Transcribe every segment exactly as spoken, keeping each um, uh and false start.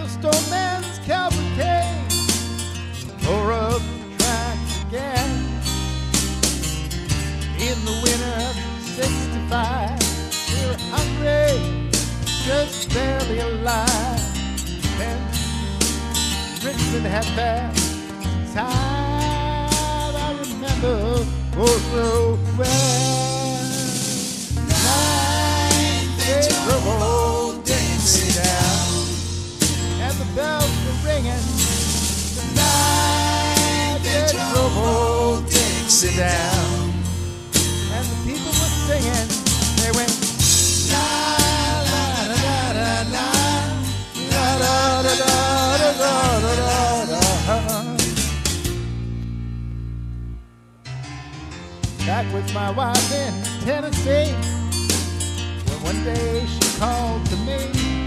Stoneman's cavalcade tore up the tracks again. In the winter of sixty-five, we were hungry, just barely alive. And Richmond had passed time I remember oh so well. Night they drove Dixie down, and the bells were ringing. The night they drove Dixie down, and the people were singing. They went la la da da da la la da da da da da da. Back with my wife in Tennessee, when one day she called to me,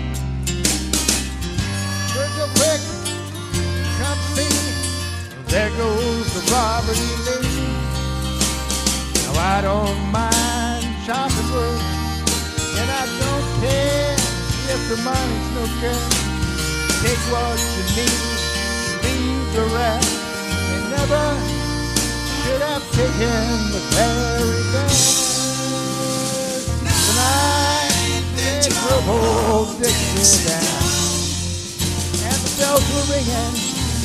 Virgil, quick, come see, there goes the Robert E. Lee. Now I don't mind chopping wood, and I don't care if the money's no good. Take what you need, leave the rest. And never should have taken the ferry best. Tonight they drove Dixie down, and the bells were ringing.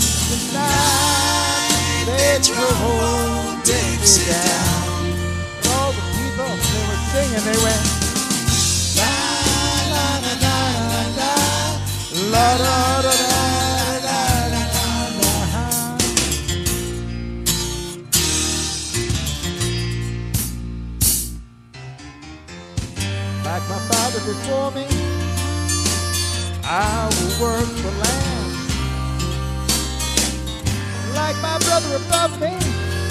Tonight they drove Dixie down, and all the people they were singing, they went la la la la la la la la la la. Like my father before me, I will work for land. Like my brother above me,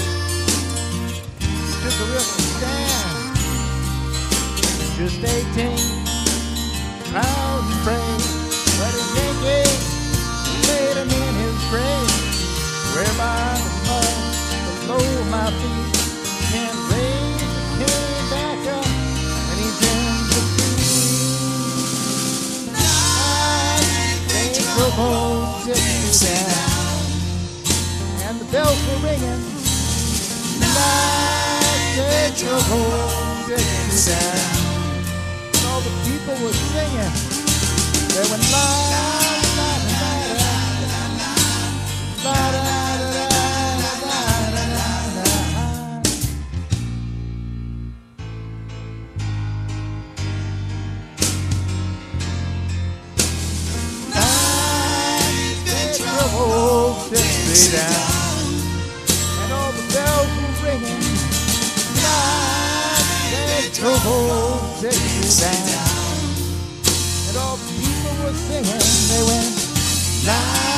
just a real stand. Just eighteen, proud and brave, but a Yankee laid him in his grave. Whereby the mud below my feet can raise the king back up when he's in the sea. Night they drove Dixie down, and the bells were ringing. Night they drove Dixie down, and all the people were singing. They went la la la la la la la la la. Dixie down, and all the bells were ringing. Night they drove Dixie down, and all the people were singing. They went la